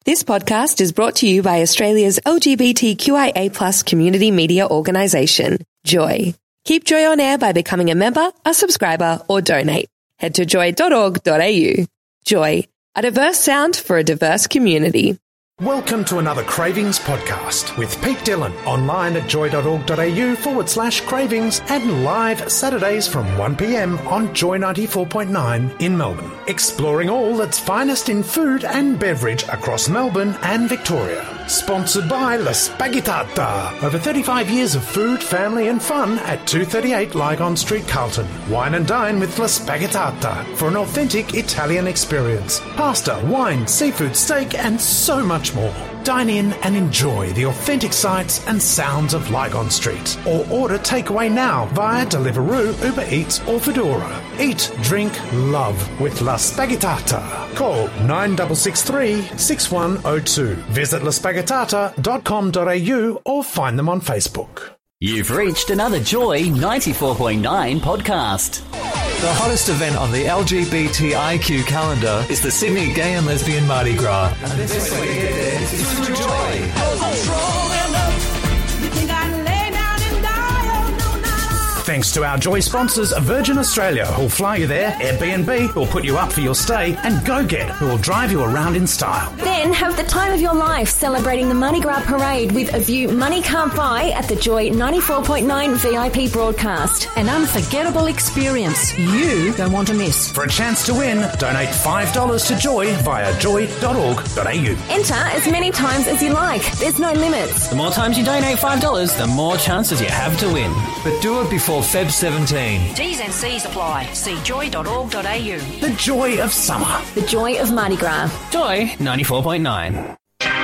This podcast is brought to you by Australia's LGBTQIA+ community media organisation, Joy. Keep Joy on air by becoming a member, a subscriber, or donate. Head to joy.org.au. Joy, a diverse sound for a diverse community. Welcome to another Cravings podcast with Pete Dillon, online at joy.org.au/cravings and live Saturdays from 1 p.m. on Joy 94.9 in Melbourne. Exploring all that's finest in food and beverage across Melbourne and Victoria. Sponsored by La Spaghettata. Over 35 years of food, family and fun at 238 Lygon Street, Carlton. Wine and dine with La Spaghettata for an authentic Italian experience. Pasta, wine, seafood, steak and so much more. Dine in and enjoy the authentic sights and sounds of Lygon Street. Or order takeaway now via Deliveroo, Uber Eats or Foodora. Eat, drink, love with La Spaghettata. Call 9663 6102. Visit laspaghettata.com.au or find them on Facebook. You've reached another Joy 94.9 podcast. The hottest event on the LGBTIQ calendar is the Sydney Gay and Lesbian Mardi Gras. And the best way to get there is through Joy. Thanks to our Joy sponsors, Virgin Australia, who'll fly you there, Airbnb, who'll put you up for your stay, and Go Get, who will drive you around in style. Then have the time of your life celebrating the Mardi Gras Parade with a view money can't buy at the Joy 94.9 VIP broadcast. An unforgettable experience you don't want to miss. For a chance to win, donate $5 to Joy via joy.org.au. Enter as many times as you like. There's no limits. The more times you donate $5, the more chances you have to win. But do it before Feb 17. T's and C's apply. See joy.org.au. The joy of summer. The joy of Mardi Gras. Joy 94.9.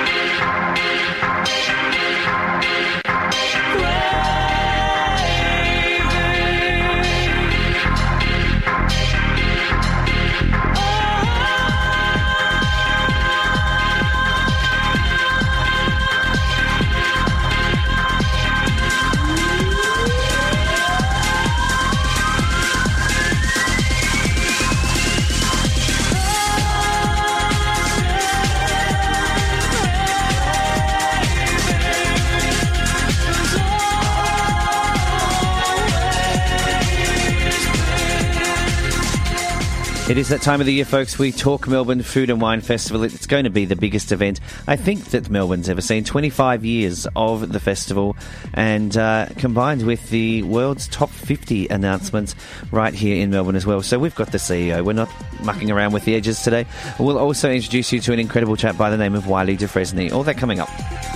It is that time of the year, folks. We talk Melbourne Food and Wine Festival. It's going to be the biggest event I think that Melbourne's ever seen. 25 years of the festival, and combined with the world's top 50 announcements right here in Melbourne as well. So we've got the CEO. We're not mucking around with the edges today. We'll also introduce you to an incredible chap by the name of Wylie Dufresne. All that coming up.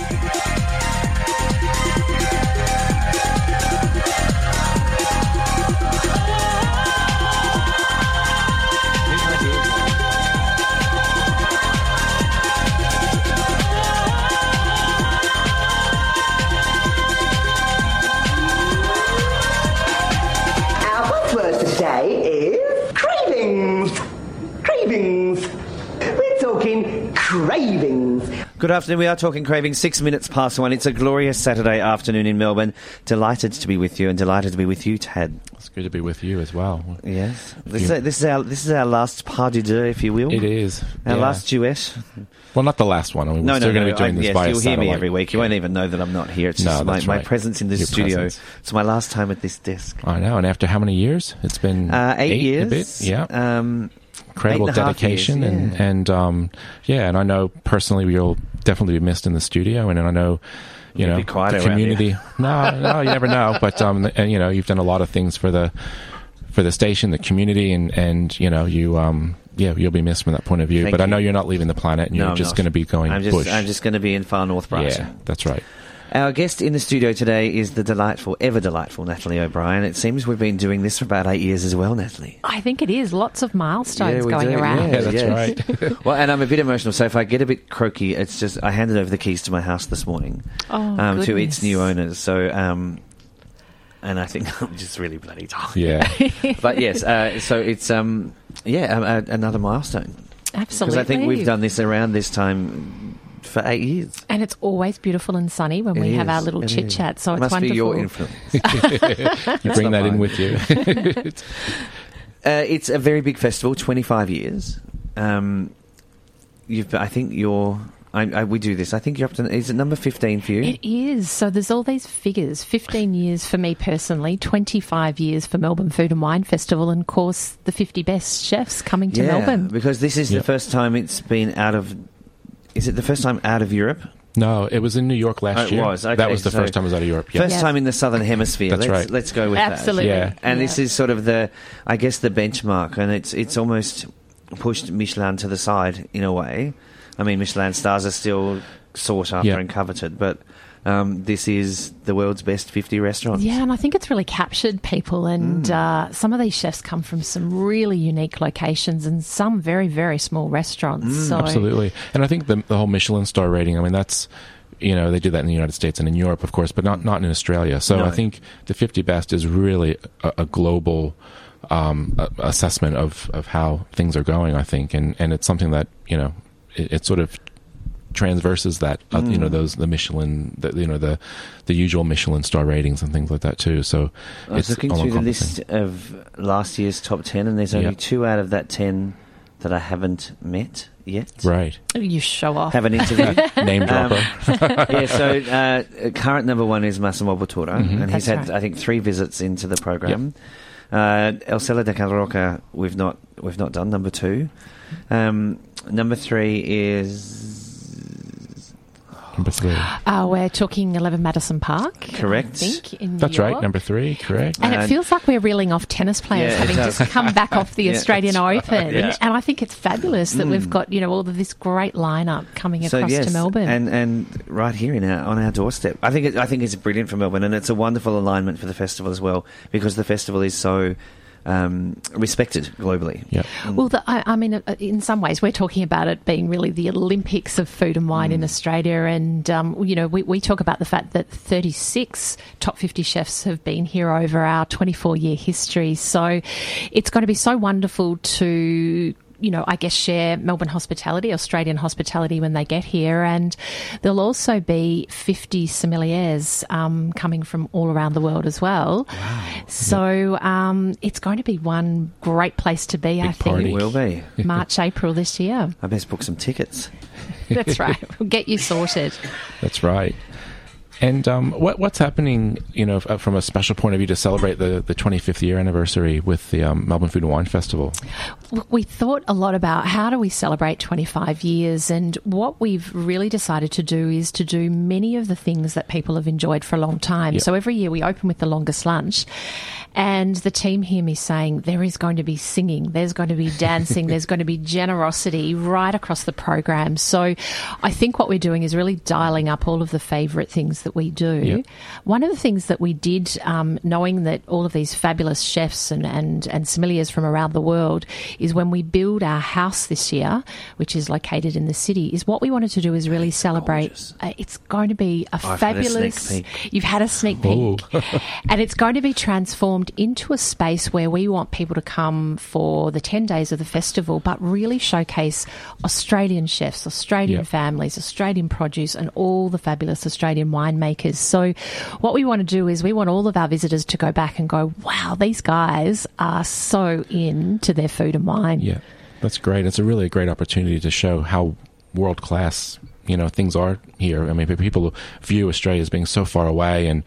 Cravings. Good afternoon. We are talking Cravings. 6 minutes past 1. It's a glorious Saturday afternoon in Melbourne. Delighted to be with you, and delighted to be with you, Tad. It's good to be with you as well. Yes. This is our last pas de deux, if you will. It is. Our last duet. Well, not the last one. I mean, we're still going to be doing this via you'll satellite. Hear me every week. You won't even know that I'm not here. It's just my presence in this studio. Presence. It's my last time at this desk. I know. And after how many years? It's been 8 years. A bit. Yeah. Incredible dedication years, and and I know personally you'll definitely be missed in the studio, and I know the community. No, you never know. But and you've done a lot of things for the station, the community, and you'll be missed from that point of view. But I know you're not leaving the planet, and you're just going to be going bush. I'm just going to be in far north Brighton. Yeah, that's right. Our guest in the studio today is the ever delightful Natalie O'Brien. It seems we've been doing this for about 8 years as well, Natalie. I think it is. Lots of milestones going around. Yeah, that's right. Well, and I'm a bit emotional, so if I get a bit croaky, it's just I handed over the keys to my house this morning to its new owners. So, and I think I'm just really bloody tired. Yeah. But yes, so it's another milestone. Absolutely. Because I think we've done this around this time for 8 years. And it's always beautiful and sunny when we have our little chit-chat, so it's wonderful. Must be your influence. You bring that in with you. It's a very big festival, 25 years. I think you're we do this. I think you're up to, is it number 15 for you? It is. So there's all these figures. 15 years for me personally, 25 years for Melbourne Food and Wine Festival, and of course the 50 best chefs coming to Melbourne. Because this is the first time it's been out of... Is it the first time out of Europe? No, it was in New York last year. It was. Okay, that was the first time it was out of Europe. First time in the Southern Hemisphere. That's right. Let's go with that. Absolutely. Yeah. And this is sort of the benchmark, and it's almost pushed Michelin to the side in a way. I mean, Michelin stars are still sought after and coveted, but this is the world's best 50 restaurants. Yeah, and I think it's really captured people, and some of these chefs come from some really unique locations and some very, very small restaurants. So. Absolutely. And I think the whole Michelin star rating, I mean, that's, they do that in the United States and in Europe, of course, but not in Australia. So I think the 50 best is really a global assessment of how things are going, I think. And it's something that, it sort of transverses that, the Michelin, the usual Michelin star ratings and things like that too. So I was looking through the list of last year's top 10, and there's only 2 out of that 10 that I haven't met yet. Right. You show off. Haven't interviewed. Name dropper. So current number 1 is Massimo Bottura, and he's had, I think, 3 visits into the program. El Cellar de Can Roca, we've not done, number 2. Number 3 is... Number 3. We're talking 11 Madison Park. Correct. I think, in New That's York. right, number 3, correct. And it feels like we're reeling off tennis players having just come back off the Australian Open. Yeah. And I think it's fabulous that we've got, all of this great lineup coming across to Melbourne. And right here on our doorstep. I think it's brilliant for Melbourne, and it's a wonderful alignment for the festival as well, because the festival is so respected globally. Yeah. Well, I mean, in some ways, we're talking about it being really the Olympics of food and wine in Australia. And, we talk about the fact that 36 top 50 chefs have been here over our 24-year history. So it's going to be so wonderful to... I guess share Melbourne hospitality, Australian hospitality when they get here. And there'll also be 50 sommeliers coming from all around the world as well. Wow. So it's going to be one great place to be, I think. It will be. March, April this year. I best book some tickets. That's right. We'll get you sorted. That's right. And what's happening, from a special point of view to celebrate the 25th year anniversary with the Melbourne Food and Wine Festival? Look, we thought a lot about how do we celebrate 25 years, and what we've really decided to do is to do many of the things that people have enjoyed for a long time. Yep. So every year we open with the longest lunch, and the team hear me saying there is going to be singing, there's going to be dancing, there's going to be generosity right across the program. So I think what we're doing is really dialing up all of the favourite things that we do. Yep. One of the things that we did, knowing that all of these fabulous chefs and sommeliers from around the world, is when we build our house this year, which is located in the city, is what we wanted to do is really celebrate. It's going to be a fabulous... You've had a sneak peek. And it's going to be transformed into a space where we want people to come for the 10 days of the festival, but really showcase Australian chefs, Australian families, Australian produce, and all the fabulous Australian winemakers. So what we want to do is we want all of our visitors to go back and go, wow, these guys are so into their food and wine. Yeah, that's great. It's a great opportunity to show how world-class things are here. I mean, people view Australia as being so far away, and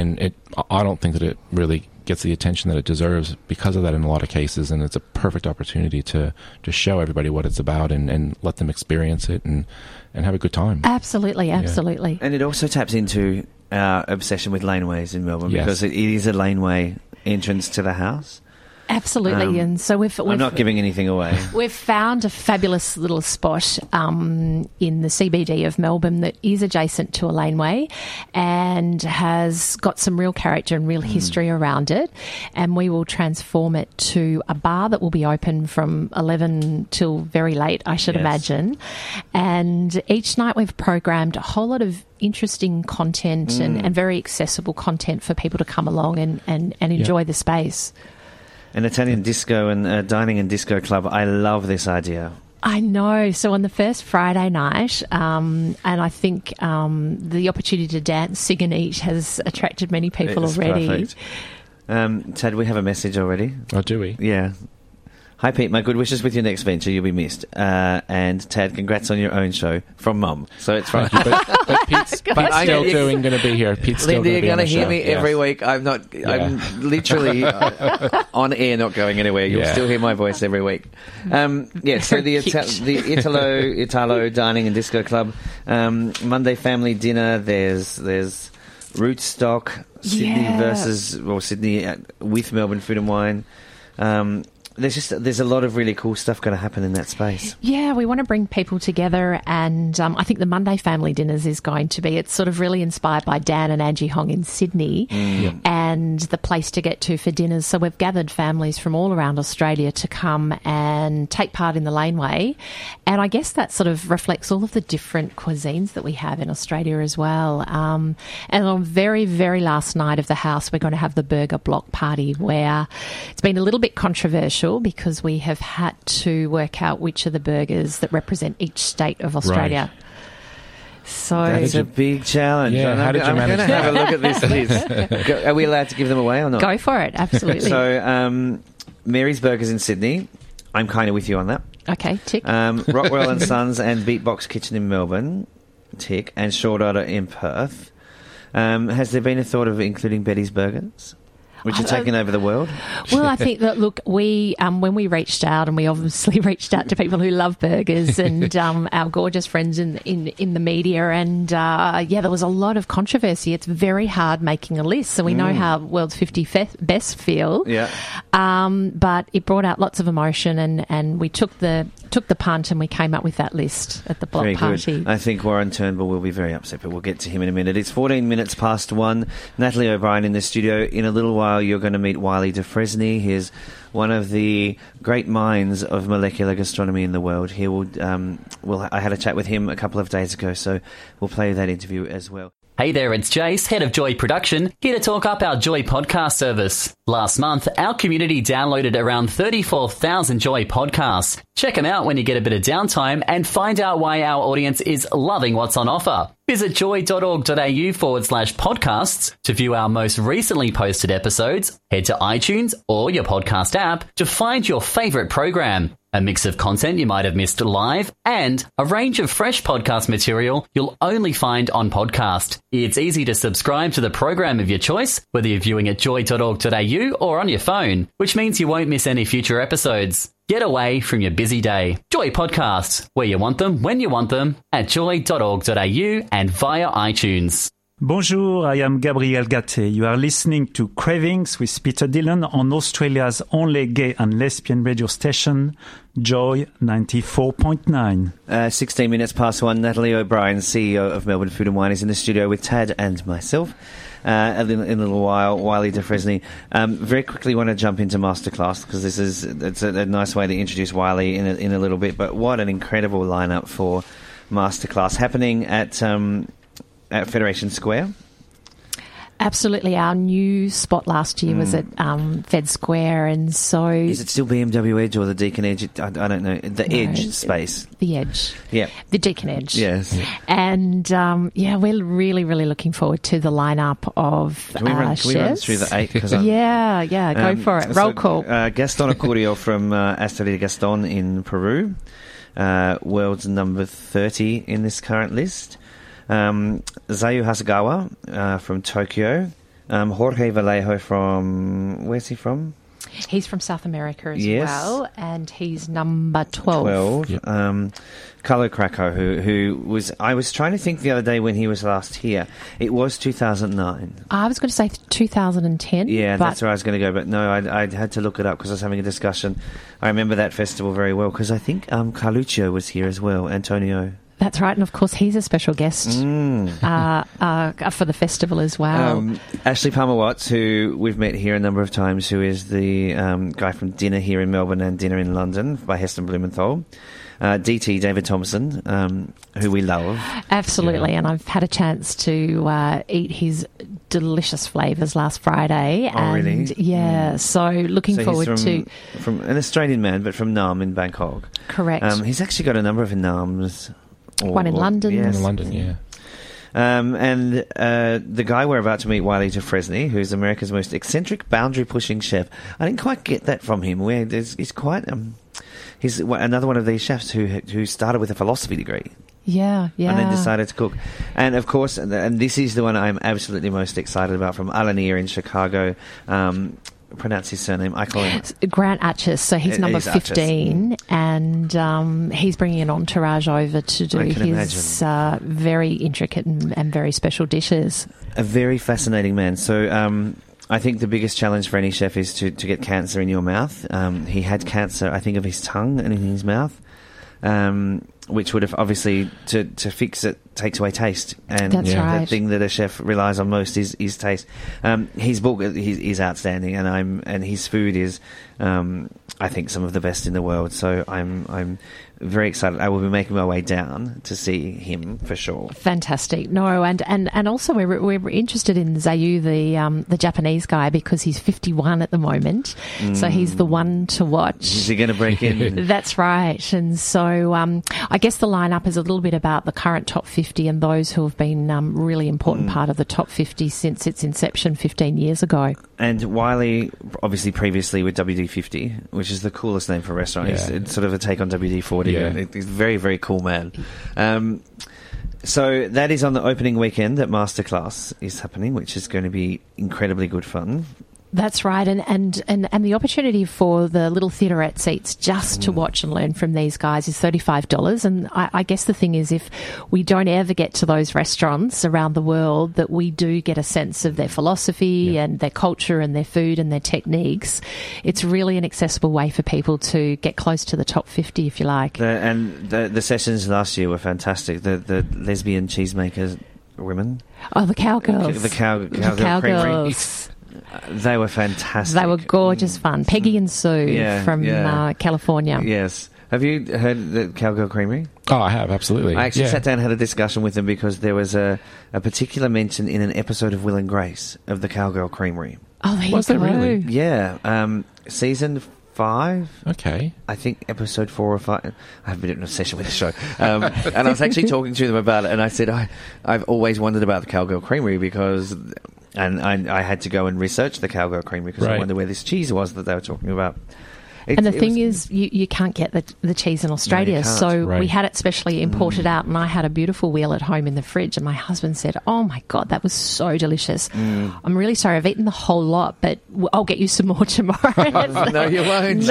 I don't think that it really gets the attention that it deserves because of that in a lot of cases, and it's a perfect opportunity to show everybody what it's about and let them experience it and have a good time. Absolutely. Yeah. And it also taps into our obsession with laneways in Melbourne, because it is a laneway entrance to the house. Absolutely, and so we've I'm not giving anything away. We've found a fabulous little spot in the CBD of Melbourne that is adjacent to a laneway and has got some real character and real history around it, and we will transform it to a bar that will be open from 11 till very late, I should imagine. And each night we've programmed a whole lot of interesting content and very accessible content for people to come along and enjoy the space. An Italian disco and dining and disco club. I love this idea. I know. So on the first Friday night, and I think the opportunity to dance, sing and eat has attracted many people already. Perfect. Tad, we have a message already. Oh, do we? Yeah. Hi, Pete. My good wishes with your next venture. You'll be missed. And Tad, congrats on your own show from Mum. So it's right. But Pete's still going to be here. Pete's still Linda, you're going to hear me every week. I'm literally on air, not going anywhere. You'll still hear my voice every week. So the Italo Dining and Disco Club, Monday family dinner. There's Rootstock, Sydney with Melbourne Food and Wine. There's a lot of really cool stuff going to happen in that space. Yeah, we want to bring people together, and I think the Monday Family Dinners is going to be, it's sort of really inspired by Dan and Angie Hong in Sydney and the place to get to for dinners. So we've gathered families from all around Australia to come and take part in the laneway, and I guess that sort of reflects all of the different cuisines that we have in Australia as well. And on very, very last night of the house, we're going to have the burger block party, where it's been a little bit controversial because we have had to work out which are the burgers that represent each state of Australia. Right. So that's a big challenge. Yeah, I'm going to have a look at this list. Are we allowed to give them away or not? Go for it, absolutely. So Mary's Burgers in Sydney. I'm kind of with you on that. Okay, tick. Rockwell and Sons and Beatbox Kitchen in Melbourne, tick. And Short Order in Perth. Has there been a thought of including Betty's Burgers, which are taking over the world? Well, I think that, look, we when we reached out, and we obviously reached out to people who love burgers and our gorgeous friends in the media, and there was a lot of controversy. It's very hard making a list, so we know how World's 50 Best feel. Yeah. But it brought out lots of emotion, and we took the punt, and we came up with that list at the block very party. Good. I think Warren Turnbull will be very upset, but we'll get to him in a minute. It's 14 minutes past 1. Natalie O'Brien in the studio. In a little while, you're going to meet Wylie Dufresne. He's one of the great minds of molecular gastronomy in the world. He will. I had a chat with him a couple of days ago, so we'll play that interview as well. Hey there, it's Jace, head of Joy Production, here to talk up our Joy podcast service. Last month, our community downloaded around 34,000 Joy podcasts. Check them out when you get a bit of downtime and find out why our audience is loving what's on offer. Visit joy.org.au/podcasts to view our most recently posted episodes. Head to iTunes or your podcast app to find your favourite program. A mix of content you might have missed live and a range of fresh podcast material you'll only find on podcast. It's easy to subscribe to the program of your choice, whether you're viewing at joy.org.au or on your phone, which means you won't miss any future episodes. Get away from your busy day. Joy Podcasts, where you want them, when you want them, at joy.org.au and via iTunes. Bonjour, I am Gabriel Gatte. You are listening to Cravings with Peter Dillon on Australia's only gay and lesbian radio station, Joy 94.9. 16 minutes past 1. Natalie O'Brien, CEO of Melbourne Food and Wine, is in the studio with Tad and myself. In a little while, Wylie Dufresne. Very quickly want to jump into Masterclass, because it's a nice way to introduce Wylie in a little bit. But what an incredible lineup for Masterclass happening at Federation Square. Absolutely. Our new spot last year was at Fed Square, and so... Is it still BMW Edge or the Deakin Edge? I don't know. Edge space. The Edge. Yeah. The Deakin Edge. Yes. And, we're really, really looking forward to the lineup of chefs. Can we run through the 8? Go for it. Roll call. Gaston Acurio from Asteria Gaston in Peru. World's number 30 in this current list. Zayu Hasegawa from Tokyo, Jorge Vallejo from... Where's he from? He's from South America as well, and he's number 12. Yep. Carlo Krakow, who was... I was trying to think the other day when he was last here. It was 2009. I was going to say 2010. Yeah, that's where I was going to go, but no, I had to look it up because I was having a discussion. I remember that festival very well because I think Carluccio was here as well, Antonio. That's right, and of course he's a special guest for the festival as well. Ashley Palmer-Watts, who we've met here a number of times, who is the guy from Dinner here in Melbourne and Dinner in London by Heston Blumenthal. DT, David Thompson, who we love. Absolutely, and I've had a chance to eat his delicious flavours last Friday. Oh, really? Yeah, so looking forward to... From an Australian man, but from Nam in Bangkok. Correct. He's actually got a number of Nams. One in London. Yes. In London, yeah. And the guy we're about to meet, Wylie Dufresne, who's America's most eccentric, boundary-pushing chef. I didn't quite get that from him. He's quite... he's another one of these chefs who started with a philosophy degree. Yeah. And then decided to cook. And, of course, and this is the one I'm absolutely most excited about, from Alanir in Chicago. Pronounce his surname. I call him Grant Atchis. So he's number 15, and he's bringing an entourage over to do his very intricate and very special dishes. A very fascinating man. So I think the biggest challenge for any chef is to get cancer in your mouth. He had cancer, I think, of his tongue and in his mouth. Which would have obviously to fix it takes away taste, and that's right. The thing that a chef relies on most is taste. His book is outstanding, and his food is, I think, some of the best in the world. So I'm very excited. I will be making my way down to see him for sure. Fantastic. No, and also we're interested in Zayu, the Japanese guy, because he's 51 at the moment, so he's the one to watch. Is he going to break in? That's right. And so I guess the lineup is a little bit about the current top 50 and those who have been really important part of the top 50 since its inception 15 years ago. And Wylie, obviously previously with WD50, which is the coolest name for a restaurant. Yeah. It's sort of a take on WD-40. Yeah. He's a very, very cool man. So that is on the opening weekend that Masterclass is happening, which is going to be incredibly good fun. That's right, and the opportunity for the little theaterette seats just to watch and learn from these guys is $35. And I guess the thing is, if we don't ever get to those restaurants around the world, that we do get a sense of their philosophy and their culture and their food and their techniques, it's really an accessible way for people to get close to the top 50, if you like. The sessions last year were fantastic. The lesbian cheesemakers women. Oh, the cowgirls. The cowgirl. They were fantastic. They were gorgeous fun. Peggy and Sue from California. Yes. Have you heard the Cowgirl Creamery? Oh, I have, absolutely. I actually sat down and had a discussion with them because there was a particular mention in an episode of Will and Grace of the Cowgirl Creamery. Oh, there was you go. There really? Yeah. Season 5. Okay. I think episode 4 or 5. I have been in an obsession with the show. And I was actually talking to them about it, and I said, I've always wondered about the Cowgirl Creamery because... And I had to go and research the Cowgirl Creamery because I wondered where this cheese was that they were talking about. And the thing is, you can't get the cheese in Australia, so we had it specially imported out, and I had a beautiful wheel at home in the fridge, and my husband said, "Oh my God, that was so delicious. I'm really sorry, I've eaten the whole lot, but I'll get you some more tomorrow." No, you won't.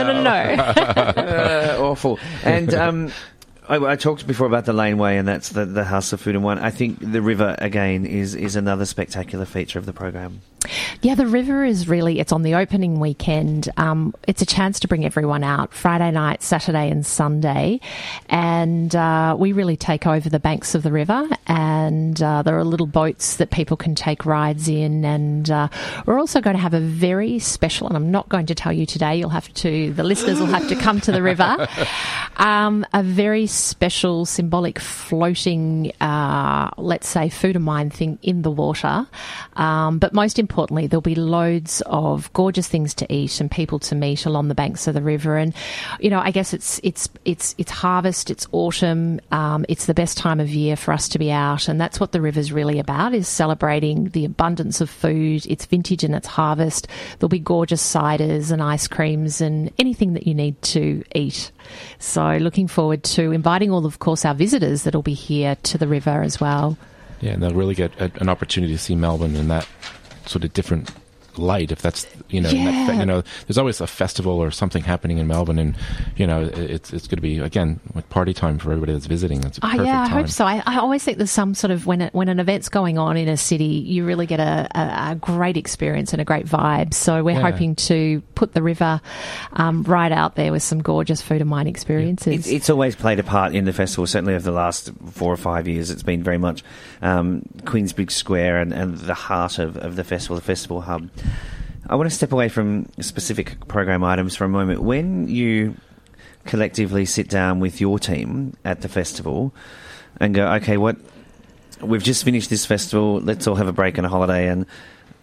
No. Awful. And I talked before about the Laneway, and that's the House of Food and Wine. I think the river, again, is another spectacular feature of the program. Yeah, the river is really, it's on the opening weekend. It's a chance to bring everyone out Friday night, Saturday and Sunday. And we really take over the banks of the river. And there are little boats that people can take rides in. And we're also going to have a very special, and I'm not going to tell you today, the listeners will have to come to the river, a very special symbolic floating, let's say, food and wine thing in the water. But most importantly, there'll be loads of gorgeous things to eat and people to meet along the banks of the river. And, you know, I guess it's harvest, it's autumn, it's the best time of year for us to be out. And that's what the river's really about, is celebrating the abundance of food, its vintage and its harvest. There'll be gorgeous ciders and ice creams and anything that you need to eat. So looking forward to inviting all, of course, our visitors that'll be here to the river as well. Yeah, and they'll really get an opportunity to see Melbourne in that sort of different light, if that's, you know, there's always a festival or something happening in Melbourne, and, you know, it's going to be, again, like party time for everybody that's visiting. It's a perfect time. I hope so. I always think there's some sort of, when an event's going on in a city, you really get a great experience and a great vibe. So we're hoping to put the river right out there with some gorgeous food and wine experiences. It's always played a part in the festival, certainly over the last 4 or 5 years. It's been very much Queensbridge Square and the heart of the festival hub. I want to step away from specific program items for a moment. When you collectively sit down with your team at the festival and go, okay, we've just finished this festival, let's all have a break and a holiday, and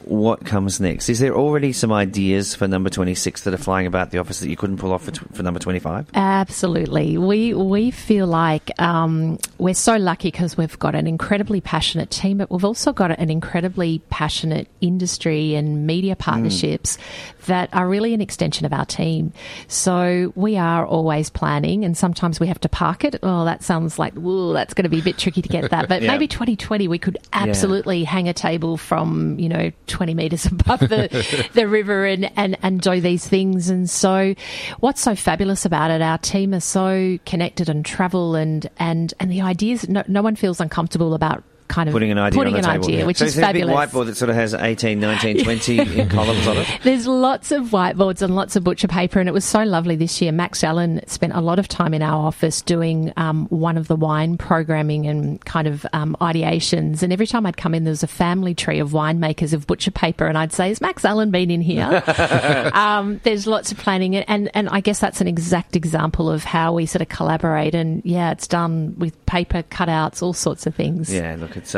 what comes next? Is there already some ideas for number 26 that are flying about the office that you couldn't pull off for number 25? Absolutely. We feel like we're so lucky because we've got an incredibly passionate team, but we've also got an incredibly passionate industry and media partnerships that are really an extension of our team. So we are always planning, and sometimes we have to park it. Oh, that sounds like, ooh, that's going to be a bit tricky to get that. But maybe 2020 we could absolutely hang a table from, 20 metres above the river and do these things. And so what's so fabulous about it, our team are so connected and travel and the ideas, no one feels uncomfortable about kind of putting an idea on the table, which so is fabulous. A big whiteboard that sort of has 18, 19, 20 in columns on it. There's lots of whiteboards and lots of butcher paper, and it was so lovely this year. Max Allen spent a lot of time in our office doing one of the wine programming and kind of ideations, and every time I'd come in there was a family tree of winemakers of butcher paper, and I'd say, has Max Allen been in here? There's lots of planning, and I guess that's an exact example of how we sort of collaborate, and it's done with paper cutouts, all sorts of things. Yeah, look, it's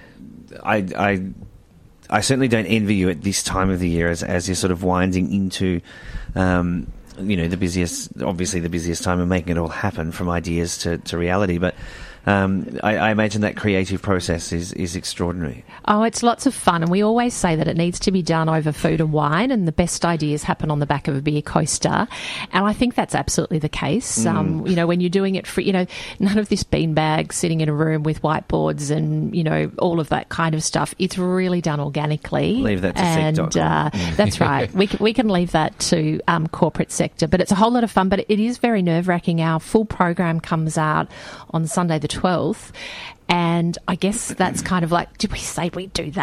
I certainly don't envy you at this time of the year as you're sort of winding into the busiest time and making it all happen from ideas to reality. But I imagine that creative process is extraordinary. Oh, it's lots of fun, and we always say that it needs to be done over food and wine, and the best ideas happen on the back of a beer coaster, and I think that's absolutely the case. When you're doing it for, none of this beanbag sitting in a room with whiteboards and, all of that kind of stuff. It's really done organically. Leave that to sec.com. That's right. We can leave that to corporate sector, but it's a whole lot of fun, but it is very nerve-wracking. Our full program comes out on Sunday the 12th, and I guess that's kind of like, did we say we'd do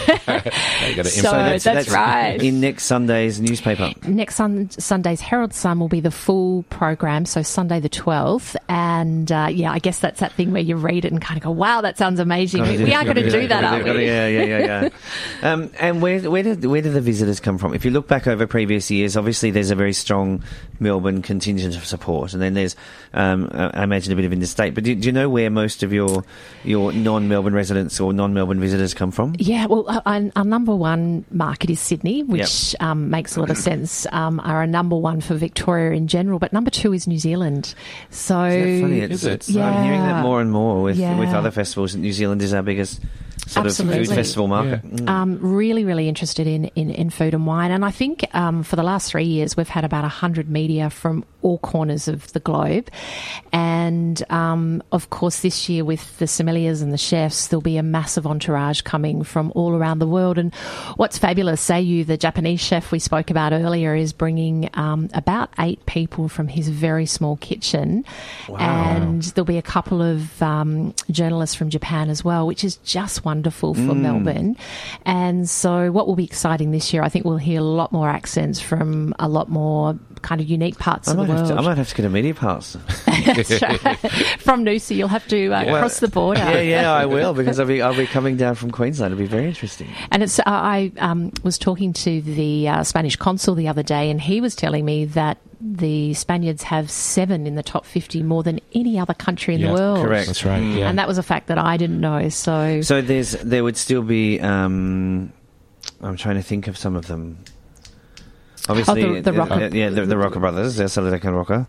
that? That's right. In next Sunday's newspaper. Next Sunday's Herald Sun will be the full program, so Sunday the 12th, and I guess that's that thing where you read it and kind of go, wow, that sounds amazing. We are going to do that, aren't we? Yeah. And where do the visitors come from? If you look back over previous years, obviously there's a very strong Melbourne contingent of support, and then there's, I imagine, a bit of interstate. But do you know where most of your non-Melbourne residents or non-Melbourne visitors come from? Yeah, well, our number one market is Sydney, which makes a lot of sense. Our number one for Victoria in general, but number two is New Zealand. So, is that funny? I'm hearing that more and more with other festivals. New Zealand is our biggest sort of food festival market. Really, really interested in food and wine. And I think for the last 3 years, we've had about 100 media from all corners of the globe. And, of course, this year with the sommeliers and the chefs, there'll be a massive entourage coming from all around the world. And what's fabulous, Seiyu, the Japanese chef we spoke about earlier, is bringing about 8 people from his very small kitchen. Wow. And there'll be a couple of journalists from Japan as well, which is just wonderful for Melbourne. And so what will be exciting this year, I think we'll hear a lot more accents from a lot more kind of unique parts of the world. I might have to get a media pass. That's right. From Noosa, you'll have to cross the border. Yeah, I will, because I'll be coming down from Queensland. It'll be very interesting. And it's I was talking to the Spanish consul the other day, and he was telling me that the Spaniards have 7 in the top 50 more than any other country in the world. Correct. That's right. Yeah. And that was a fact that I didn't know. So there would still be. I'm trying to think of some of them. Obviously, the Rocker, the Rocker brothers, they're Solidec and Rocker.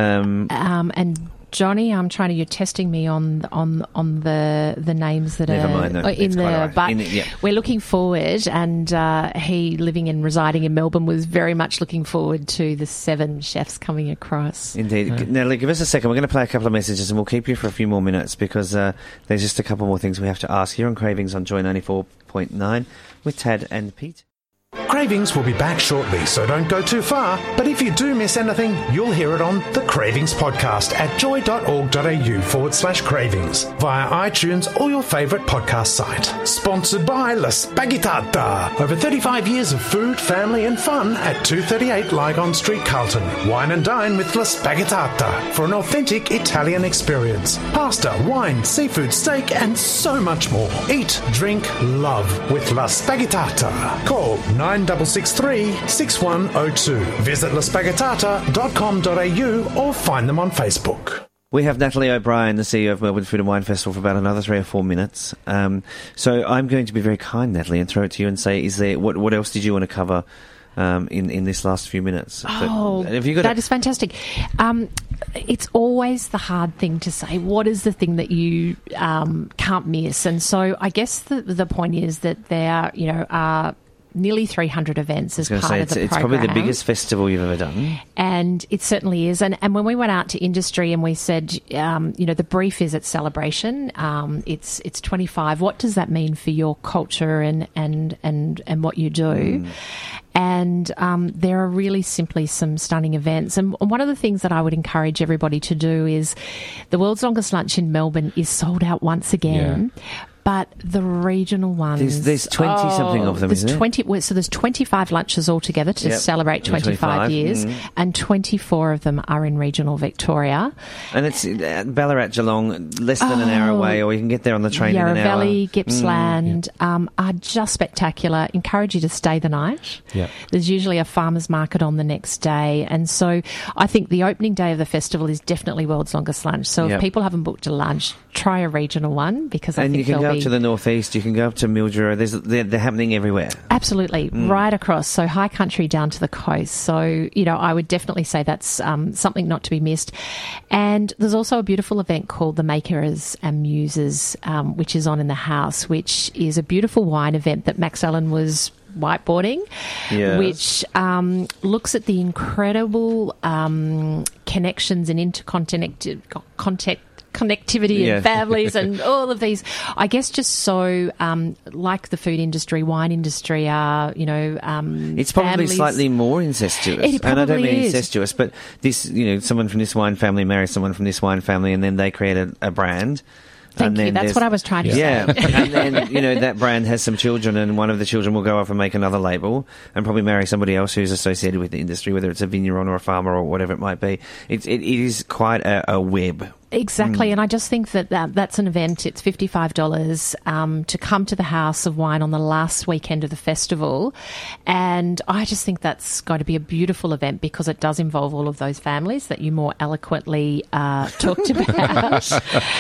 And Johnny, I'm trying to. You're testing me on the names that Never are mind, no, in the. Right. But we're looking forward, and he, living and residing in Melbourne, was very much looking forward to the 7 chefs coming across. Indeed. Yeah. Natalie, give us a second. We're going to play a couple of messages, and we'll keep you for a few more minutes because there's just a couple more things we have to ask here on Cravings on Joy 94.9 with Tad and Pete. Cravings will be back shortly, so don't go too far. But if you do miss anything, you'll hear it on the Cravings podcast at joy.org.au/cravings via iTunes or your favourite podcast site. Sponsored by La Spaghettata. Over 35 years of food, family and fun at 238 Lygon Street, Carlton. Wine and dine with La Spaghettata for an authentic Italian experience. Pasta, wine, seafood, steak and so much more. Eat, drink, love with La Spaghettata. Call 9663 6102. Visit laspaghettata.com.au or find them on Facebook. We have Natalie O'Brien, the CEO of Melbourne Food and Wine Festival, for about another 3 or 4 minutes. So I'm going to be very kind, Natalie, and throw it to you and say, is there what else did you want to cover in this last few minutes? That is fantastic. It's always the hard thing to say. What is the thing that you can't miss? And so I guess the point is that there, are nearly 300 events as part of the program. It's probably the biggest festival you've ever done. And it certainly is. And when we went out to industry and we said, the brief is it's celebration, it's 25. What does that mean for your culture and what you do? And there are really simply some stunning events. And one of the things that I would encourage everybody to do is the World's Longest Lunch in Melbourne is sold out once again. Yeah. But the regional ones... There's 20-something of them, isn't there? So there's 25 lunches altogether to celebrate 25 years, and 24 of them are in regional Victoria. And it's Ballarat, Geelong, less than an hour away, or you can get there on the train in an hour. Yarra Valley, Gippsland are just spectacular. Encourage you to stay the night. Yep. There's usually a farmer's market on the next day. And so I think the opening day of the festival is definitely World's Longest Lunch. So if people haven't booked a lunch, try a regional one, because I think they'll be... to the northeast, you can go up to Mildura. They're happening everywhere. Absolutely, right across. So high country down to the coast. So, I would definitely say that's something not to be missed. And there's also a beautiful event called the Makers and Muses, which is on in the house, which is a beautiful wine event that Max Allen was whiteboarding, which looks at the incredible connections and connectivity and families and all of these, I guess, just so like the food industry, wine industry are, it's probably families. Slightly more incestuous. It probably and I don't mean is. incestuous, but this, someone from this wine family marries someone from this wine family, and then they create a brand. Thank you. That's what I was trying to say. Yeah, and then, that brand has some children, and one of the children will go off and make another label and probably marry somebody else who's associated with the industry, whether it's a vigneron or a farmer or whatever it might be. It is quite a web. Exactly, and I just think that's an event. It's $55 to come to the House of Wine on the last weekend of the festival, and I just think that's going to be a beautiful event because it does involve all of those families that you more eloquently talked about.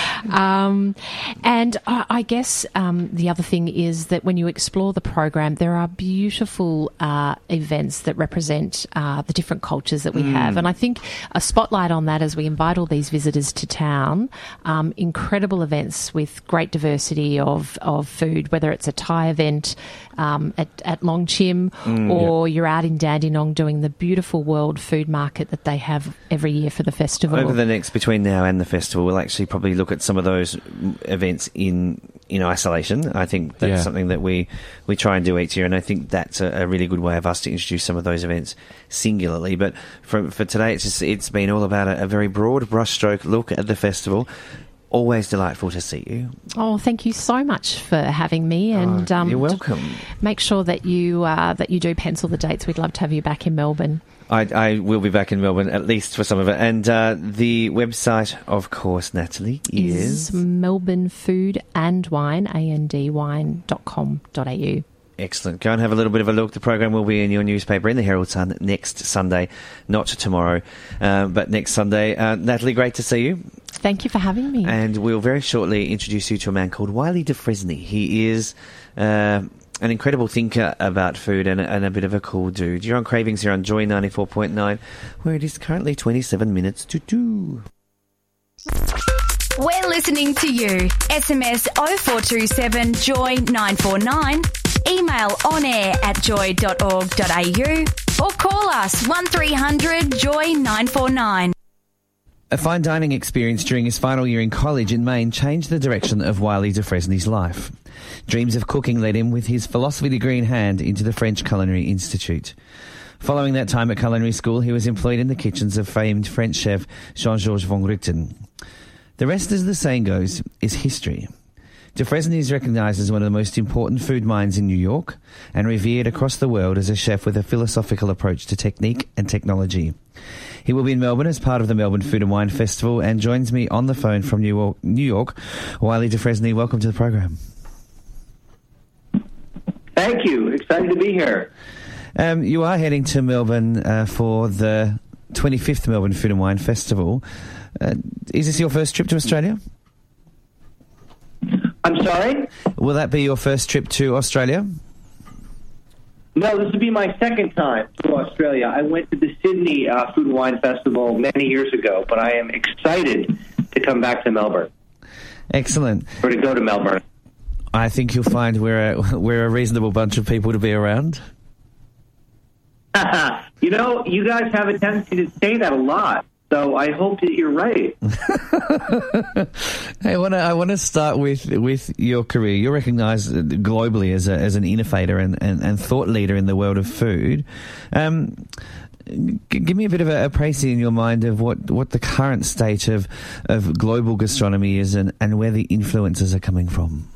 And I guess the other thing is that when you explore the program, there are beautiful events that represent the different cultures that we have, and I think a spotlight on that as we invite all these visitors to town, incredible events with great diversity of food, whether it's a Thai event at Long Chim or you're out in Dandenong doing the beautiful World Food Market that they have every year for the festival. Over the next, between now and the festival, we'll actually probably look at some of those events in isolation. I think that's something that we try and do each year, and I think that's a really good way of us to introduce some of those events singularly. But for today, it's been all about a very broad brushstroke look at the festival. Always delightful to see you. Oh, thank you so much for having me. And you're welcome. Make sure that you do pencil the dates. We'd love to have you back in Melbourne. I will be back in Melbourne, at least for some of it. And the website, of course, Natalie, is Melbourne Food and Wine, andwine.com.au. Excellent. Go and have a little bit of a look. The program will be in your newspaper in the Herald Sun next Sunday, not tomorrow, but next Sunday. Natalie, great to see you. Thank you for having me. And we'll very shortly introduce you to a man called Wylie de Fresney. He is an incredible thinker about food and a bit of a cool dude. You're on Cravings here on Joy 94.9, where it is currently 27 minutes to 2. We're listening to you. SMS 0427 Joy 949. Email onair@joy.org.au or call us 1300 Joy 949. A fine dining experience during his final year in college in Maine changed the direction of Wylie de Fresney's life. Dreams of cooking led him with his philosophy degree in hand into the French Culinary Institute. Following that time at culinary school, he was employed in the kitchens of famed French chef Jean-Georges von Richten. The rest, as the saying goes, is history. De Fresney is recognised as one of the most important food minds in New York and revered across the world as a chef with a philosophical approach to technique and technology. He will be in Melbourne as part of the Melbourne Food and Wine Festival and joins me on the phone from New York. Wylie de Fresney, welcome to the program. Thank you. Excited to be here. You are heading to Melbourne for the 25th Melbourne Food and Wine Festival. Is this your first trip to Australia? I'm sorry? Will that be your first trip to Australia? No, this would be my second time to Australia. I went to the Sydney Food and Wine Festival many years ago, but I am excited to come back to Melbourne. Excellent. Or to go to Melbourne. I think you'll find we're a reasonable bunch of people to be around. You know, you guys have a tendency to say that a lot. So I hope that you're right. I want to start with your career. You're recognised globally as an innovator and thought leader in the world of food. Give me a bit of a précis in your mind of what the current state of global gastronomy is and where the influences are coming from.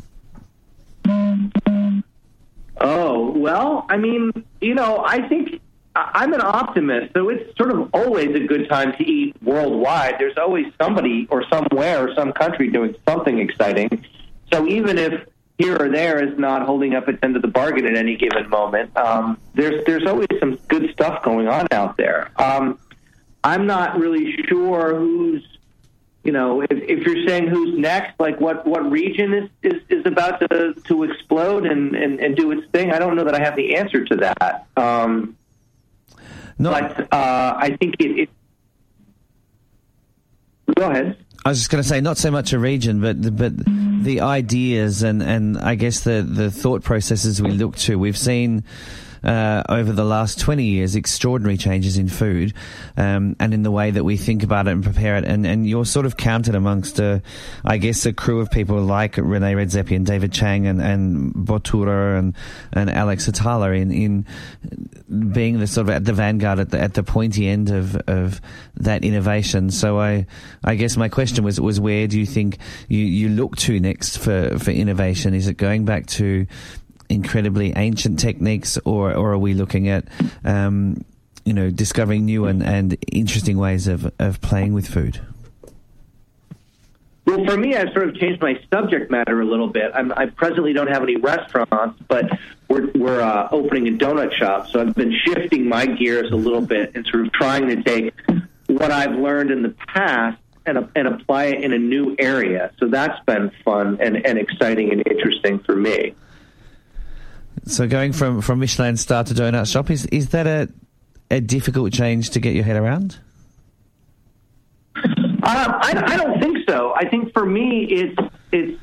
Oh, well, I mean, you know, I think I'm an optimist, so it's sort of always a good time to eat worldwide. There's always somebody or somewhere or some country doing something exciting. So even if here or there is not holding up its end of the bargain at any given moment, there's always some good stuff going on out there. I'm not really sure who's, you know, if you're saying who's next, like what region is about to explode and do its thing, I don't know that I have the answer to that. But I think it. Go ahead. I was just going to say, not so much a region, but the ideas and I guess the thought processes we look to. We've seen over the last 20 years extraordinary changes in food and in the way that we think about it and prepare it. And you're sort of counted amongst, I guess, a crew of people like Rene Redzepi and David Chang and Bottura and Alex Atala in being the sort of at the vanguard at the pointy end of that innovation. So I guess my question was where do you think you look to next for innovation? Is it going back to incredibly ancient techniques, or are we looking at discovering new and interesting ways of playing with food? Well, for me, I've sort of changed my subject matter a little bit. I presently don't have any restaurants, but we're opening a donut shop, so I've been shifting my gears a little bit and sort of trying to take what I've learned in the past and apply it in a new area. So that's been fun and exciting and interesting for me. So going from Michelin star to donut shop, is that a difficult change to get your head around? I don't think so. I think for me, it's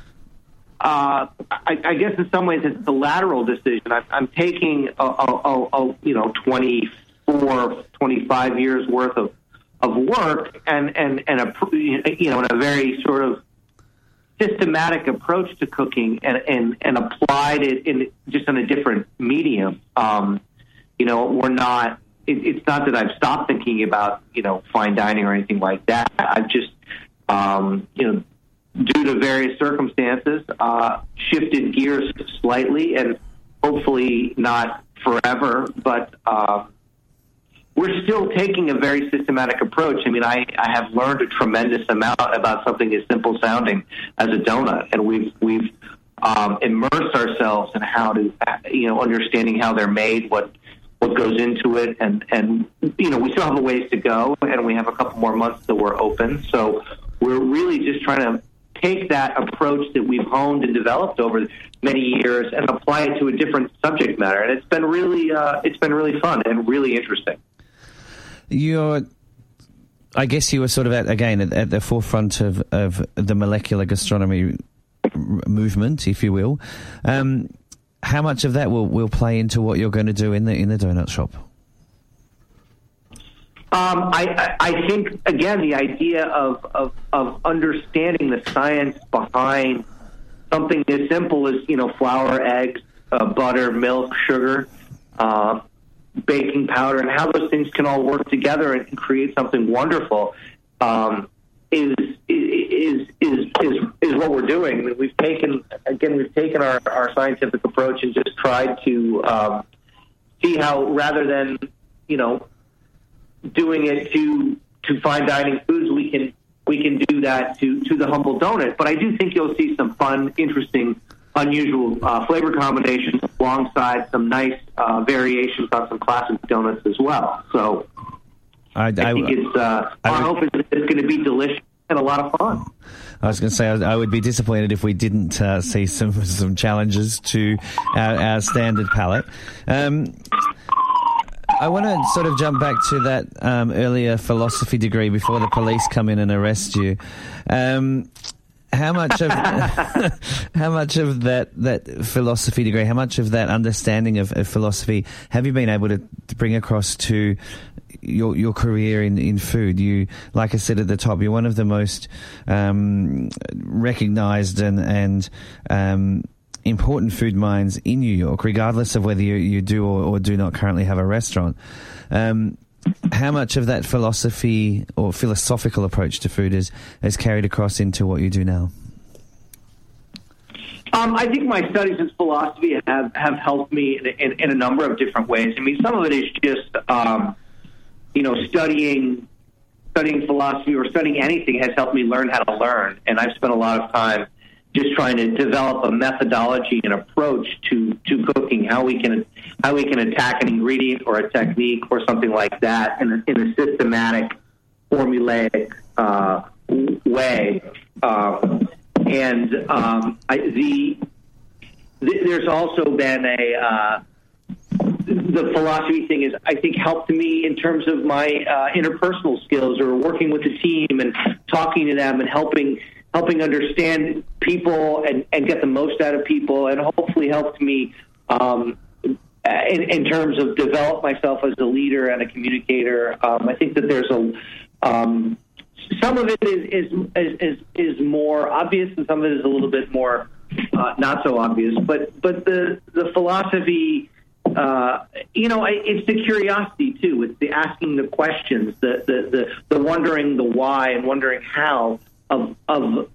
I guess in some ways it's the lateral decision. I'm taking a 24, 25 years worth of work and in a very sort of systematic approach to cooking and applied it in a different medium. We're not. It's not that I've stopped thinking about, fine dining or anything like that. I've just, due to various circumstances, shifted gears slightly and hopefully not forever, but we're still taking a very systematic approach. I mean, I have learned a tremendous amount about something as simple sounding as a donut, and we've immersed ourselves in how to, understanding how they're made, what goes into it, and we still have a ways to go, and we have a couple more months that we're open. So we're really just trying to take that approach that we've honed and developed over many years and apply it to a different subject matter. And it's been really fun and really interesting. I guess you were sort of at the forefront of the molecular gastronomy movement, if you will. How much of that will play into what you're going to do in the donut shop? I think, again, the idea of understanding the science behind something as simple as, flour, eggs, butter, milk, sugar, baking powder, and how those things can all work together and create something wonderful is what we're doing. I mean, we've taken our scientific approach and just tried to see how, rather than doing it to fine dining foods, we can do that to the humble donut. But I do think you'll see some fun, interesting, unusual flavor combinations alongside some nice variations on some classic donuts as well. So I think our hope is that it's going to be delicious a lot of fun. I was going to say I would be disappointed if we didn't see some challenges to our standard palate. I want to sort of jump back to that earlier philosophy degree before the police come in and arrest you. How much of that philosophy degree, how much of that understanding of philosophy have you been able to bring across to your career in food? You, like I said at the top, you're one of the most recognised and important food minds in New York, regardless of whether you do or do not currently have a restaurant. How much of that philosophy or philosophical approach to food is carried across into what you do now? I think my studies in philosophy have helped me in a number of different ways. I mean, some of it is just, studying philosophy or studying anything has helped me learn how to learn. And I've spent a lot of time just trying to develop a methodology and approach to cooking, how we can attack an ingredient or a technique or something like that in a systematic, formulaic way. There's also been the philosophy thing is, I think, helped me in terms of my interpersonal skills or working with the team and talking to them and helping understand people and get the most out of people, and hopefully helped me in terms of develop myself as a leader and a communicator. I think that there's some of it is more obvious, and some of it is a little bit more not so obvious. But the philosophy, it's the curiosity too. It's the asking the questions, the wondering the why and wondering how of the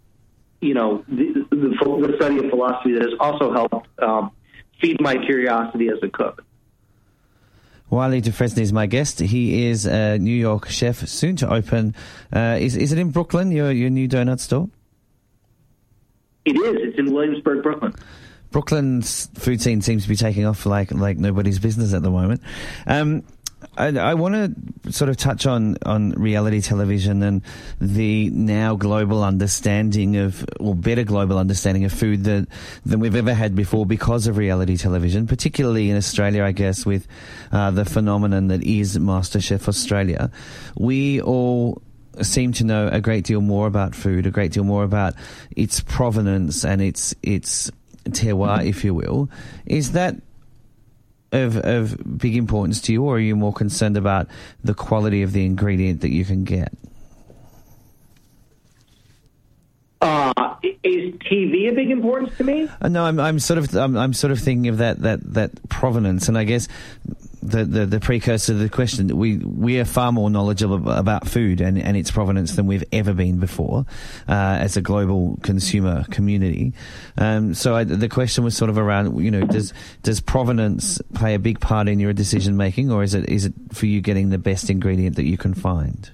study of philosophy that has also helped feed my curiosity as a cook. Wylie Dufresne is my guest. He is a New York chef, soon to open. Is it in Brooklyn, your new donut store? It is. It's in Williamsburg, Brooklyn. Brooklyn's food scene seems to be taking off like nobody's business at the moment. I want to sort of touch on reality television and the now global understanding better global understanding of food than we've ever had before because of reality television, particularly in Australia, I guess, with the phenomenon that is MasterChef Australia. We all seem to know a great deal more about food, a great deal more about its provenance and its terroir, if you will. Is that of big importance to you, or are you more concerned about the quality of the ingredient that you can get? Is TV a big importance to me? No, I'm sort of thinking of that provenance, and I guess the precursor to the question. We are far more knowledgeable about food and its provenance than we've ever been before as a global consumer community. So the question was sort of around, does provenance play a big part in your decision making, or is it for you getting the best ingredient that you can find?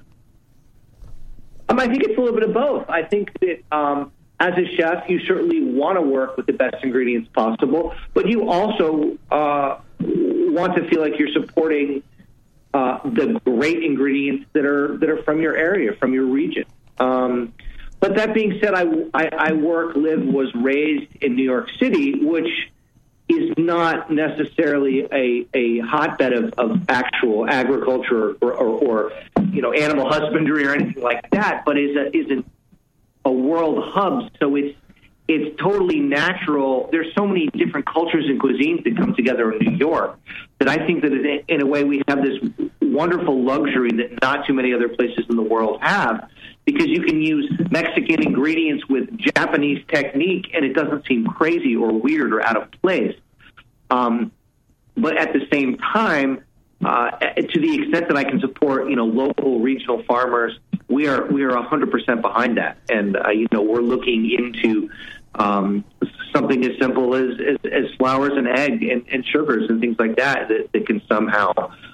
I think it's a little bit of both. I think that as a chef, you certainly want to work with the best ingredients possible, but you also want to feel like you're supporting the great ingredients that are from your area, from your region. But that being said, I was raised in New York City, which is not necessarily a hotbed of actual agriculture or animal husbandry or anything like that, but is a world hub. So it's totally natural. There's so many different cultures and cuisines that come together in New York that I think that in a way we have this wonderful luxury that not too many other places in the world have, because you can use Mexican ingredients with Japanese technique and it doesn't seem crazy or weird or out of place. But at the same time, to the extent that I can support, local regional farmers, we are 100% behind that. And, we're looking into something as simple as flours and egg and sugars and things like that can somehow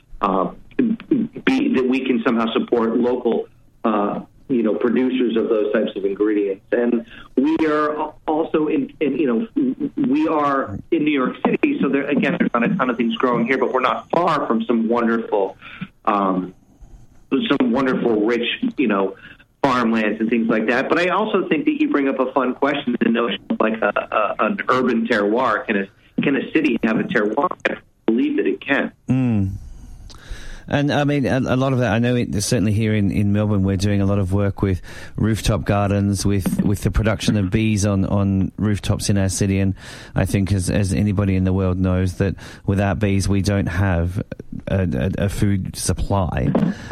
we can somehow support local producers of those types of ingredients. And we are also we are in New York City, so there's not a ton of things growing here, but we're not far from some wonderful rich, farmlands and things like that. But I also think that you bring up a fun question, the notion of like an urban terroir. Can a city have a terroir? I believe that it can. And I mean, a lot of that, I know certainly here in Melbourne, we're doing a lot of work with rooftop gardens, with the production of bees on rooftops in our city. And I think as anybody in the world knows that without bees, we don't have a food supply.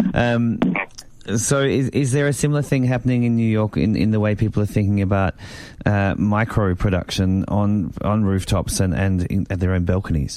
So is there a similar thing happening in New York in the way people are thinking about micro production on rooftops and at their own balconies?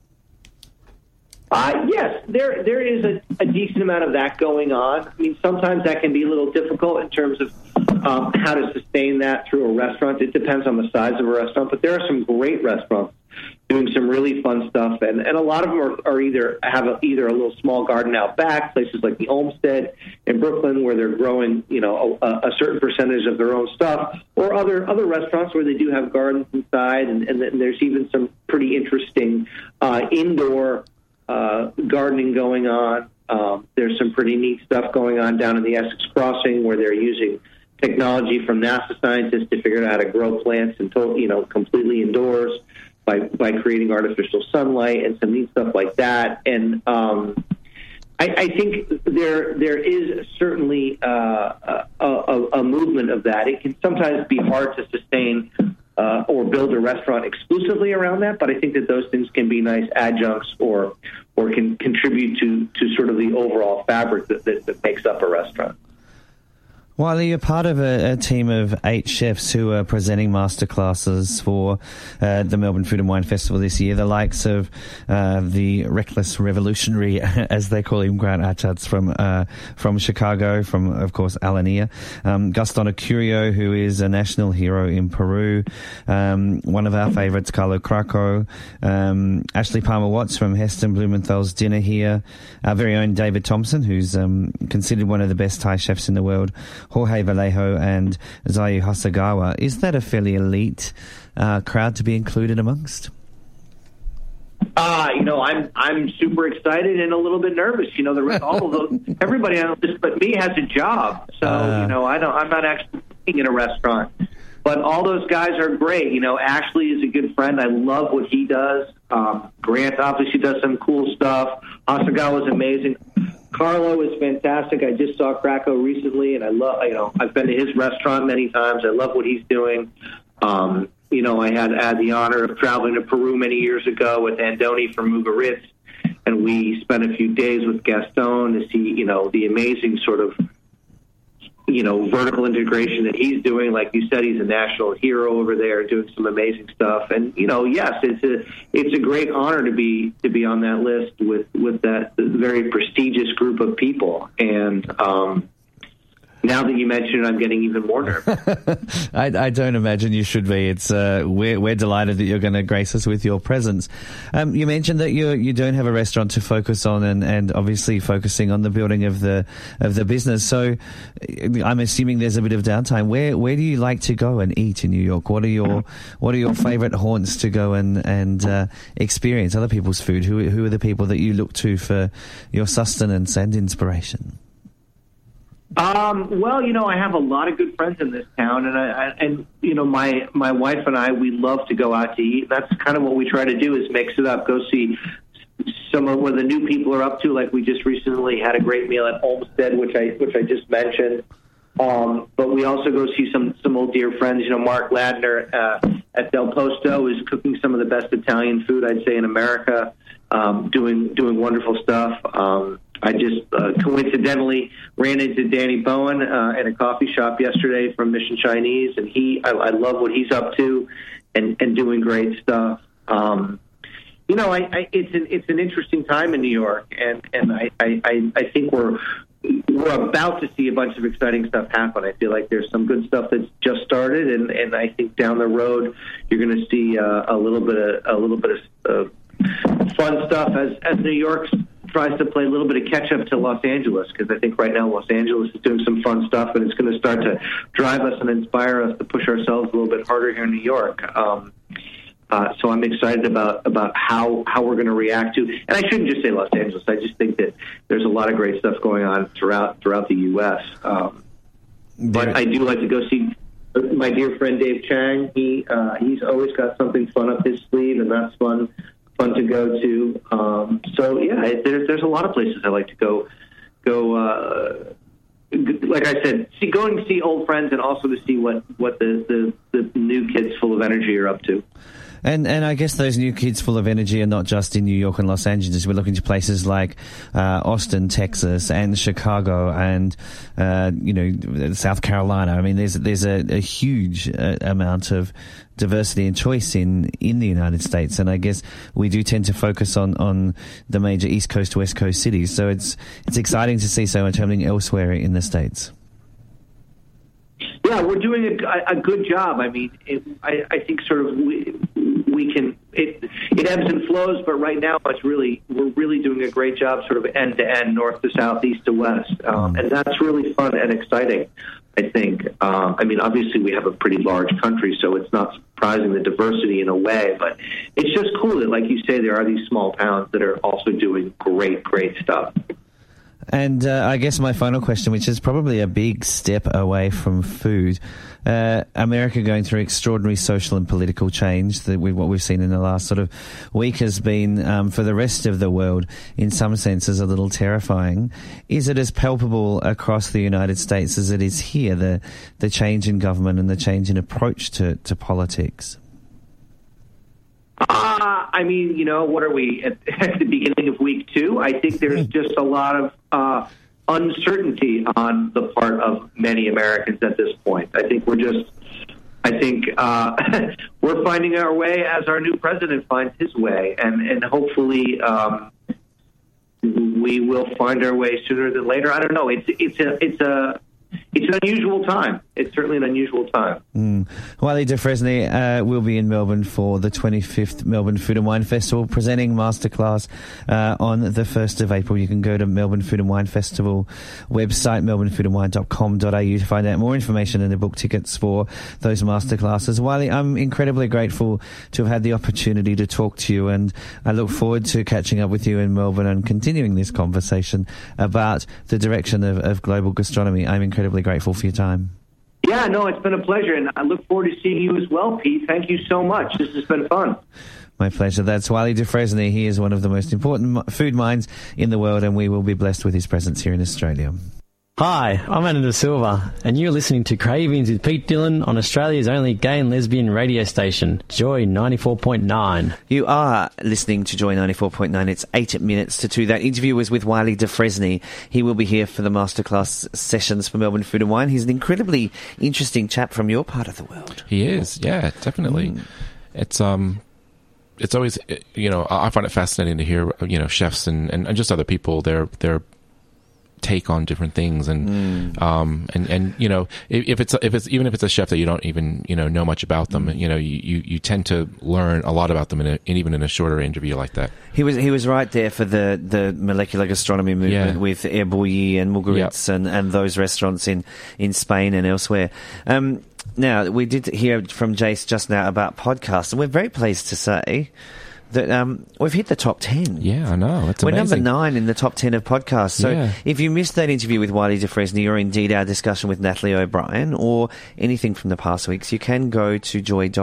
Yes, there is a decent amount of that going on. I mean, sometimes that can be a little difficult in terms of how to sustain that through a restaurant. It depends on the size of a restaurant, but there are some great restaurants doing some really fun stuff, and a lot of them are either a little small garden out back, places like the Olmsted in Brooklyn where they're growing, a certain percentage of their own stuff, or other restaurants where they do have gardens inside, and there's even some pretty interesting indoor gardening going on. There's some pretty neat stuff going on down in the Essex Crossing where they're using technology from NASA scientists to figure out how to grow plants and completely indoors by creating artificial sunlight and some neat stuff like that. And I think there is certainly a movement of that. It can sometimes be hard to sustain or build a restaurant exclusively around that, but I think that those things can be nice adjuncts or can contribute to sort of the overall fabric that makes up a restaurant. Wiley, you're part of a team of 8 chefs who are presenting masterclasses for the Melbourne Food and Wine Festival this year. The likes of the reckless revolutionary, as they call him, Grant Achatz from Chicago, from, of course, Alania. Gaston Acurio, who is a national hero in Peru. One of our favourites, Carlo Cracco. Ashley Palmer-Watts from Heston Blumenthal's dinner here. Our very own David Thompson, who's considered one of the best Thai chefs in the world. Jorge Vallejo and Zayu Hasagawa. Is that a fairly elite crowd to be included amongst? I'm super excited and a little bit nervous. All of those, everybody on this but me has a job, so I'm not actually working in a restaurant. But all those guys are great. Ashley is a good friend. I love what he does. Grant obviously does some cool stuff. Hasagawa is amazing. Carlo is fantastic. I just saw Krakow recently, and I love. I've been to his restaurant many times. I love what he's doing. I had the honor of traveling to Peru many years ago with Andoni from Mugaritz, and we spent a few days with Gaston to see, the amazing sort of, vertical integration that he's doing. Like you said, he's a national hero over there, doing some amazing stuff. And yes, it's a great honor to be on that list with that very prestigious group of people. And now that you mention it, I'm getting even more nervous. I don't imagine you should be. It's we're delighted that you're going to grace us with your presence. You mentioned that you don't have a restaurant to focus on, and obviously focusing on the building of the business. So I'm assuming there's a bit of downtime. Where do you like to go and eat in New York? What are your favorite haunts to go and experience other people's food? Who are the people that you look to for your sustenance and inspiration? I have a lot of good friends in this town, and my wife and I, we love to go out to eat. That's kind of what we try to do, is mix it up, go see some of what the new people are up to. Like we just recently had a great meal at Olmsted, which I just mentioned. But we also go see some old dear friends. Mark Ladner at Del Posto is cooking some of the best Italian food, I'd say, in America, doing wonderful stuff. I just coincidentally ran into Danny Bowen at a coffee shop yesterday from Mission Chinese, and I love what he's up to and doing great stuff. It's an interesting time in New York, and I think we're about to see a bunch of exciting stuff happen. I feel like there's some good stuff that's just started, and I think down the road you're going to see a little bit of fun stuff as New York tries to play a little bit of catch up to Los Angeles, because I think right now Los Angeles is doing some fun stuff, and it's going to start to drive us and inspire us to push ourselves a little bit harder here in New York. So I'm excited about how we're going to react to, and I shouldn't just say Los Angeles. I just think that there's a lot of great stuff going on throughout the U.S. But I do like to go see my dear friend Dave Chang. He's always got something fun up his sleeve, and that's fun to go to. So yeah, there's a lot of places I like to go. Like I said, going to see old friends, and also to see what the new kids full of energy are up to. And I guess those new kids full of energy are not just in New York and Los Angeles. We're looking to places like Austin, Texas, and Chicago, and South Carolina. I mean, there's a huge amount of diversity and choice in the United States, and I guess we do tend to focus on the major East Coast, West Coast cities. So it's exciting to see so much happening elsewhere in the States. Yeah, we're doing a good job. I mean, I think sort of we can. It ebbs and flows, but right now we're really doing a great job, sort of end to end, north to south, east to west, and that's really fun and exciting. I think. I mean, obviously we have a pretty large country, so it's not surprising the diversity in a way, but it's just cool that, like you say, there are these small towns that are also doing great stuff. And I guess my final question, which is probably a big step away from food, America going through extraordinary social and political change. What we've seen in the last sort of week has been, for the rest of the world, in some senses, a little terrifying. Is it as palpable across the United States as it is here, the change in government and the change in approach to politics? I mean, what are we at the beginning of week 2? I think there's just a lot of uncertainty on the part of many Americans at this point. I think we're finding our way as our new president finds his way, and hopefully we will find our way sooner than later. I don't know. It's an unusual time. It's certainly an unusual time. Wiley Dufresne will be in Melbourne for the 25th Melbourne Food and Wine Festival, presenting Masterclass on the 1st of April. You can go to Melbourne Food and Wine Festival website, melbournefoodandwine.com.au, to find out more information and to book tickets for those masterclasses. Wiley, I'm incredibly grateful to have had the opportunity to talk to you, and I look forward to catching up with you in Melbourne and continuing this conversation about the direction of global gastronomy. I'm incredibly grateful for your time. Yeah, no, it's been a pleasure, and I look forward to seeing you as well, Pete. Thank you so much. This has been fun. My pleasure. That's Wiley Dufresne. He is one of the most important food minds in the world, and we will be blessed with his presence here in Australia. Hi, I'm Anna De Silva, and you're listening to Cravings with Pete Dillon on Australia's only gay and lesbian radio station, Joy 94.9. You are listening to Joy 94.9. It's 8 minutes to 2. That interview was with Wiley Dufresne. He will be here for the masterclass sessions for Melbourne Food and Wine. He's an incredibly interesting chap from your part of the world. He is, yeah, definitely. It's always, I find it fascinating to hear, chefs and just other people, their take on different things, and if it's even if it's a chef that you don't even know much about them, you tend to learn a lot about them even in a shorter interview like that. He was right there for the molecular gastronomy movement with El Bulli and Mugaritz and those restaurants in Spain and elsewhere. Now, we did hear from Jace just now about podcasts, and we're very pleased to say that we've hit the top 10. Yeah, I know. It's amazing. We're number 9 in the top 10 of podcasts. So if you missed that interview with Wiley Dufresne, or indeed our discussion with Natalie O'Brien, or anything from the past weeks, you can go to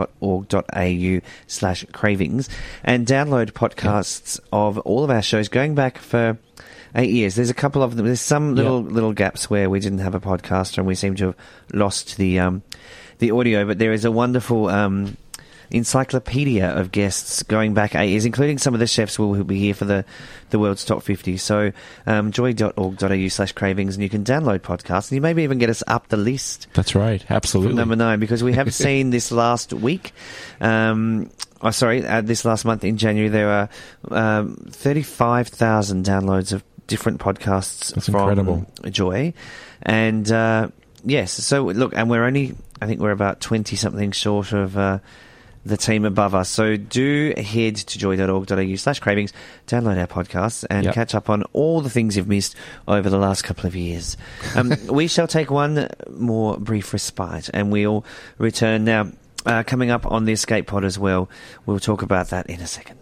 joy.org.au/cravings and download podcasts of all of our shows going back for 8 years. There's a couple of them. There's some little gaps where we didn't have a podcaster and we seem to have lost the audio, but there is a wonderful encyclopedia of guests going back 8 years, including some of the chefs who will be here for the world's top 50. So joy.org.au/cravings, and you can download podcasts, and you maybe even get us up the list. That's right, absolutely. Number 9, because we have seen this last week, this last month in January, there are 35,000 downloads of different podcasts. That's from incredible. Joy. And yes, so look, and I think we're about 20-something short of the team above us. So do head to joy.org.au/cravings, download our podcasts, and catch up on all the things you've missed over the last couple of years. We shall take one more brief respite, and we'll return now. Coming up on the Escape Pod as well. We'll talk about that in a second.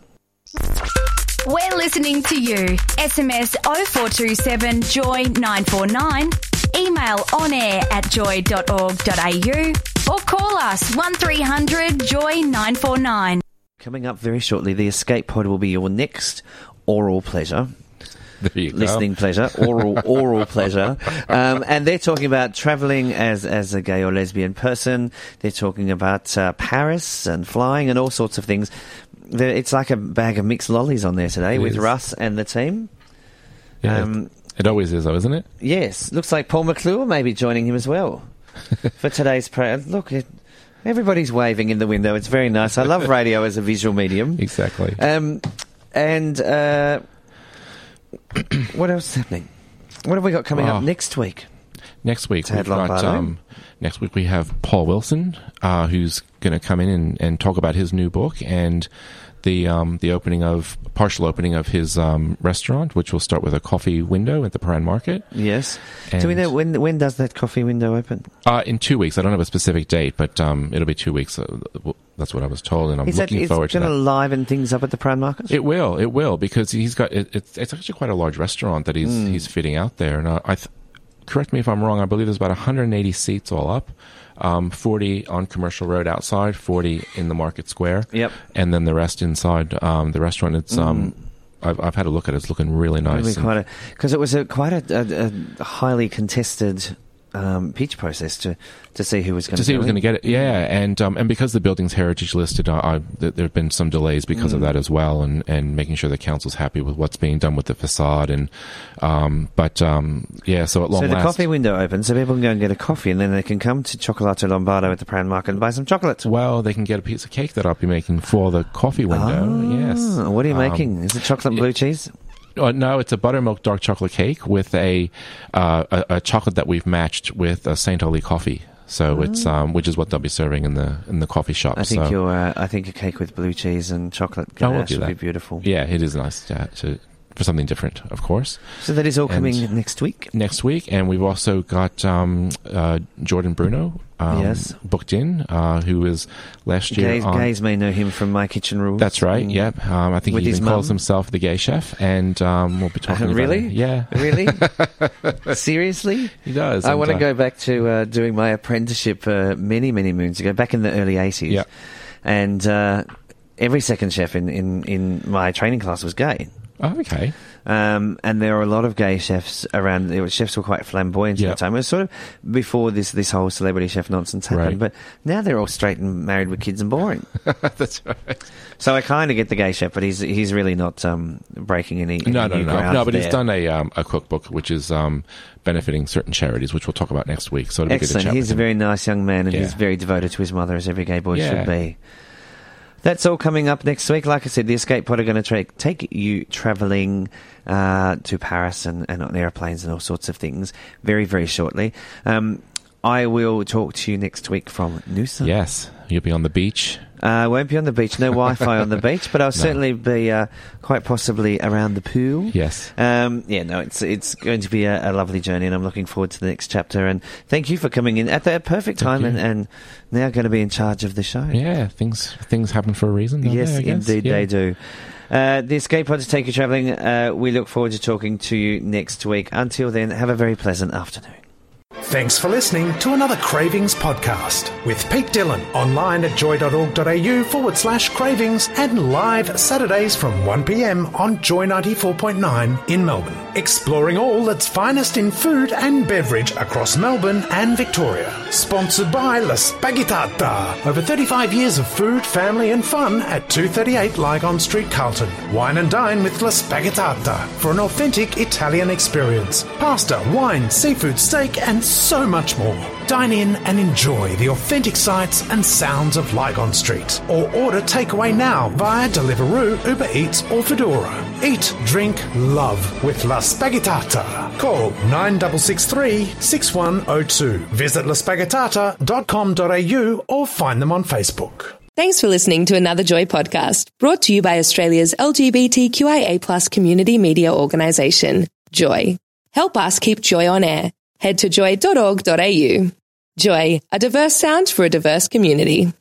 We're listening to you. SMS 0427 Joy 949 Email onair@joy.org.au or call us 1300 Joy 949. Coming up very shortly, the Escape Pod will be your next oral pleasure. There you Listening go. pleasure, oral pleasure. And they're talking about travelling as a gay or lesbian person. They're talking about Paris and flying and all sorts of things. It's like a bag of mixed lollies on there today with Russ and the team. Yeah, it always is, though, isn't it? Yes. Looks like Paul McClure may be joining him as well for today's program. Look, everybody's waving in the window. It's very nice. I love radio as a visual medium. Exactly. What else is happening? What have we got coming up next week? Next week we have Paul Wilson, who's going to come in and talk about his new book and the partial opening of his restaurant, which will start with a coffee window at the Paran Market. Yes. Do we know when does that coffee window open? In 2 weeks. I don't have a specific date, but it'll be 2 weeks. That's what I was told, and I'm looking forward to that. Is it going to liven things up at the Paran Market? It will, because he's got it's actually quite a large restaurant that he's fitting out there. And correct me if I'm wrong, I believe there's about 180 seats all up. 40 on Commercial Road outside, 40 in the Market Square. Yep. And then the rest inside the restaurant. It's I've had a look at it. It's looking really nice. Because it was quite a highly contested pitch process to see who was going to get it. Yeah, and because the building's heritage listed, there have been some delays because of that as well, and making sure the council's happy with what's being done with the facade, and so at long last. So the coffee window opens, so people can go and get a coffee, and then they can come to Chocolate Lombardo at the Paran Market and buy some chocolate. Well, they can get a piece of cake that I'll be making for the coffee window. Yes. What are you making? Is it chocolate and blue cheese? No, it's a buttermilk dark chocolate cake with a chocolate that we've matched with a St. Oli coffee. So it's which is what they'll be serving in the coffee shop. I think I think a cake with blue cheese and chocolate ganache would be beautiful. Yeah, it is nice for something different, of course. So that is all coming next week? Next week, and we've also got Jordan Bruno booked in, who was last year Gays may know him from My Kitchen Rules. That's right, yep. I think he even calls himself the gay chef, and we'll be talking about really? it. Yeah. Really? Seriously? He does. I want to go back to doing my apprenticeship many, many moons ago, back in the early 80s. Yeah. And every second chef in my training class was gay. Oh, okay. And there are a lot of gay chefs around. Chefs were quite flamboyant at the time. It was sort of before this whole celebrity chef nonsense happened. Right. But now they're all straight and married with kids and boring. That's right. So I kind of get the gay chef, but he's really not breaking any No, but there. he's done a cookbook which is benefiting certain charities, which we'll talk about next week. So it'll be good to chat He's with a him. very nice young man, and he's very devoted to his mother, as every gay boy should be. That's all coming up next week. Like I said, the Escape Pod are going to take you travelling to Paris and on airplanes and all sorts of things very, very shortly. I will talk to you next week from Noosa. Yes, you'll be on the beach. I won't be on the beach. No Wi-Fi on the beach, but I'll certainly be quite possibly around the pool. Yes. It's going to be a lovely journey, and I'm looking forward to the next chapter. And thank you for coming in at the perfect time, and now going to be in charge of the show. Yeah, things happen for a reason. Yes, indeed they do. The Escape Pod to take you travelling. We look forward to talking to you next week. Until then, have a very pleasant afternoon. Thanks for listening to another Cravings podcast with Pete Dillon, online at joy.org.au/cravings and live Saturdays from 1 p.m. on Joy 94.9 in Melbourne. Exploring all that's finest in food and beverage across Melbourne and Victoria. Sponsored by La Spaghettata. Over 35 years of food, family and fun at 238 Lygon Street, Carlton. Wine and dine with La Spaghettata for an authentic Italian experience. Pasta, wine, seafood, steak and so much more. Dine in and enjoy the authentic sights and sounds of Lygon Street. Or order takeaway now via Deliveroo, Uber Eats or Foodora. Eat, drink, love with La Spaghettata. Call 9663 6102. Visit laspaghettata.com.au or find them on Facebook. Thanks for listening to another Joy podcast, brought to you by Australia's LGBTQIA+ community media organisation, Joy. Help us keep Joy on air. Head to joy.org.au. Joy, a diverse sound for a diverse community.